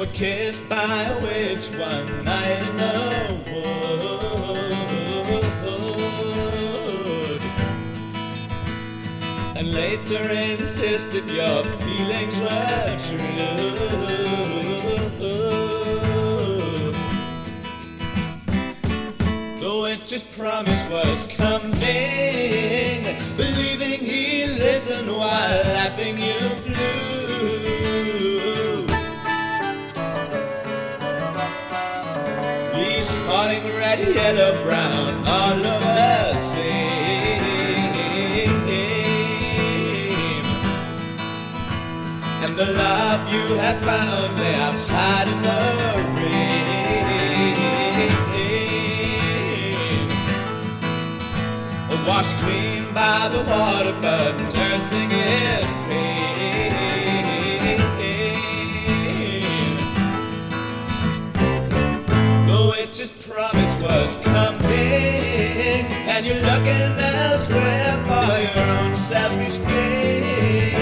kissed by a witch one night in the wood, and later insisted your feelings were true. The witch's promise was coming, believing he listened while laughing you flew. Leaves spotting red, yellow, brown all over the same, and the love you had found lay outside in the rain. Washed clean by the water, but nursing his pain. The witch's promise was coming, and you're looking elsewhere for your own selfish gain.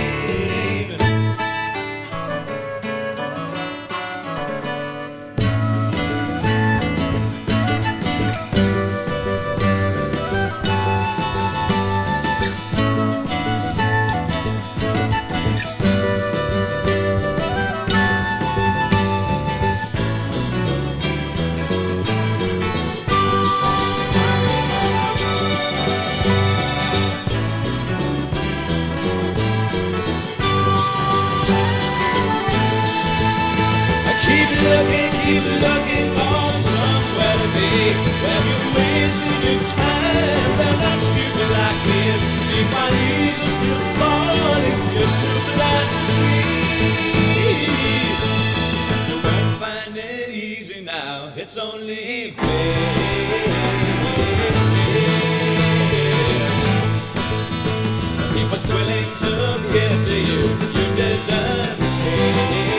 Keep looking for somewhere to be, when you're wasting your time. They're not stupid like this. If my eagle's still falling, you're too blind to see. You won't find it easy now, it's only fair. He was willing to give to you, you didn't care.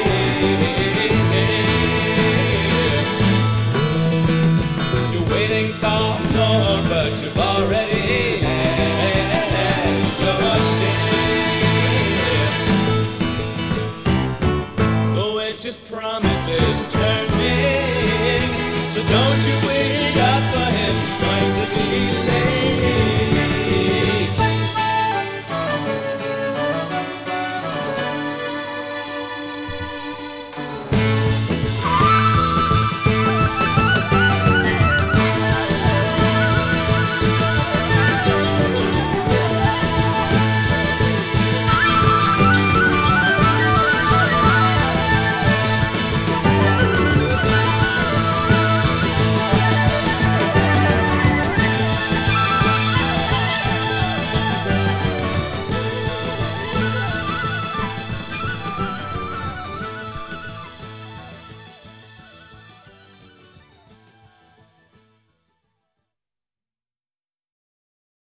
Waiting for more, but you've already had your share. The witch's promises turning, so don't you